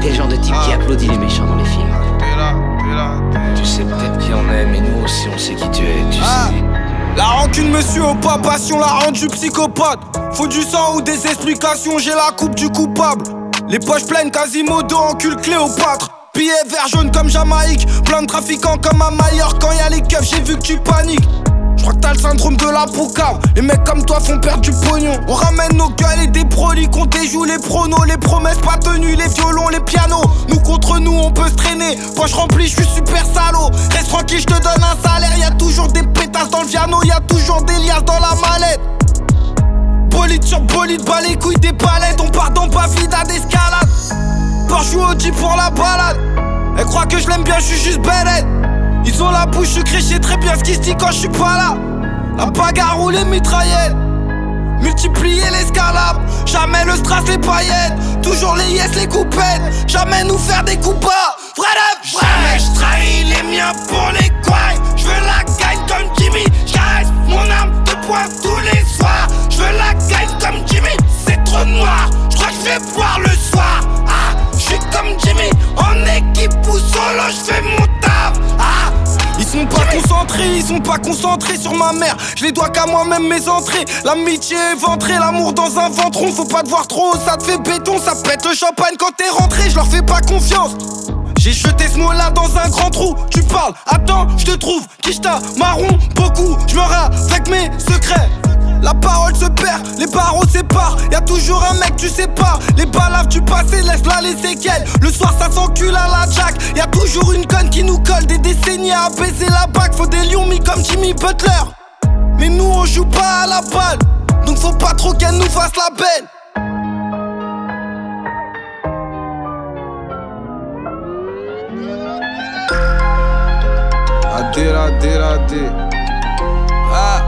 T'es le genre de type qui applaudit les méchants dans les films. Tu sais peut-être qui on est, mais nous aussi on sait qui tu es, tu sais. La rancune me suit au pas, passion l'a rendu psychopathe. Faut du sang ou des explications, j'ai la coupe du coupable. Les poches pleines, Quasimodo, encule Cléopâtre. Billets vert jaune comme Jamaïque, plein de trafiquants comme à Majorque. Quand y'a les keufs, j'ai vu que tu paniques. J'crois que t'as le syndrome de la poucave. Les mecs comme toi font perdre du pognon. On ramène nos gueules et des proliques, on déjoue les pronos. Les promesses pas tenues, les violons, les pianos. Nous contre nous, on peut se traîner. Poche remplie, j'suis super salaud. Reste tranquille, j'te donne un salaire. Y'a toujours des pétasses dans le piano, y'a toujours des liasses dans la mallette. Bolide sur bolide, bas les couilles des palettes. On part dans Pavlida d'escalade. Porsche ou Audi pour la balade. Elle croit que je l'aime bien, j'suis juste bête. Ils ont la bouche sucrée, j'sais très bien ce qui se dit quand j'suis pas là. La bagarre ou les mitraillettes, multiplier l'escalade. Jamais le strass, les paillettes, toujours les yes, les coupettes. Jamais nous faire des coups bas. Jamais j'trahis les miens pour les couilles. J'veux la gagne comme Jimmy. J'caresse mon âme de poing tous les soirs. J'veux la gagne comme Jimmy. C'est trop noir, j'crois que j'vais boire le soir. Ah, j'suis comme Jimmy, en équipe ou solo, j'fais mon taf. Ah, ils sont pas concentrés sur ma mère. Je les dois qu'à moi-même mes entrées. L'amitié éventrée, l'amour dans un ventron. Faut pas te voir trop, ça te fait béton. Ça pète le champagne quand t'es rentré, je leur fais pas confiance. J'ai jeté ce mot-là dans un grand trou. Tu parles, attends, je te trouve. Kishta, marron, beaucoup. Je me rats avec mes secrets. La parole se perd, les barreaux séparent. Y'a toujours un mec, tu sais pas. Les balaves du passé, laisse là les séquelles. Le soir, ça s'encule à la jack. Y'a toujours une conne qui nous colle. Des décennies à baiser la bague. Faut des lions mis comme Jimmy Butler. Mais nous, on joue pas à la balle. Donc faut pas trop qu'elle nous fasse la belle. Ah.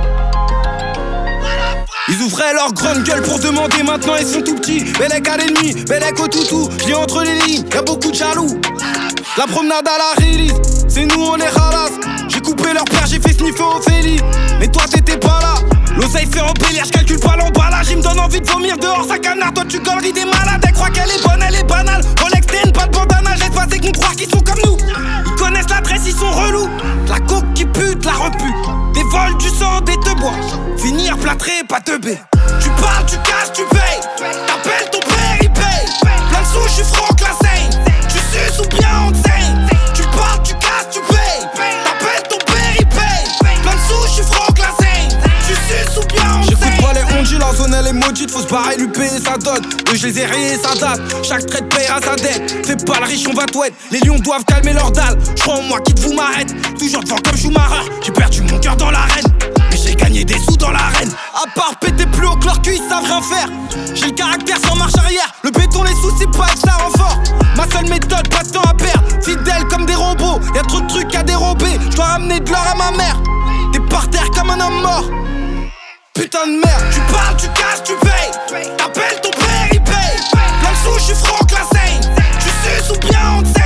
Ils ouvraient leur grande gueule pour demander, maintenant ils sont tout petits. Bellec à l'ennemi, Bellec au toutou. J'lis entre les lignes, y'a beaucoup de jaloux. La promenade à la release, c'est nous on est ralasse. J'ai coupé leur père, j'ai fait sniffer Ophélie. Mais toi t'étais pas là. L'oseille fait embellir, j'calcule pas l'emballage. Il me donne envie de vomir dehors sa canard. Toi tu galeries des malades, elle croit qu'elle est bonne, elle est banale. Rolex TN, pas de bandana, j'ai pas c'est qu'on croire qu'ils sont comme nous. Ils connaissent l'adresse, ils sont relous. La coke qui pute, la repute. Des vols, du sang, des te bois. Finir plâtré, pas teubé. Tu parles, tu casses, tu payes. T'appelles ton père, il paye. Plein de sous, j'suis Franck Lassaigne. Tu suces ou bien on te saigne. Tu parles, tu casses, tu payes. T'appelles ton père, il paye. Plein de sous, j'suis Franck Lassaigne. Tu suces ou bien on te saigne. J'écoute pas les ondis, la zone elle est maudite. Faut se barrer, lui payer sa dot. Eux je les ai rayés, ça date. Chaque traite payera sa dette. Fais pas le riche, on va t'ouette. Les lions doivent calmer leur dalle. J'crois en moi, quitte vous m'arrête. Toujours devant comme Schumacher. J'ai perdu mon cœur dans l'arène. Mais j'ai gagné des sous dans l'arène. À part péter plus haut que leur cul, ils savent rien faire. J'ai le caractère sans marche arrière. Le béton, les sous, c'est pas être ça renfort. Ma seule méthode, pas de temps à perdre. Fidèles comme des robots. Y'a trop de trucs à dérober. J'dois ramener de l'or à ma mère. T'es par terre comme un homme mort. Putain de merde. Tu parles, tu casses, tu payes. T'appelles ton père, il paye. Plein de sous, j'suis Franck Lassaigne. Tu suces ou bien on te sait.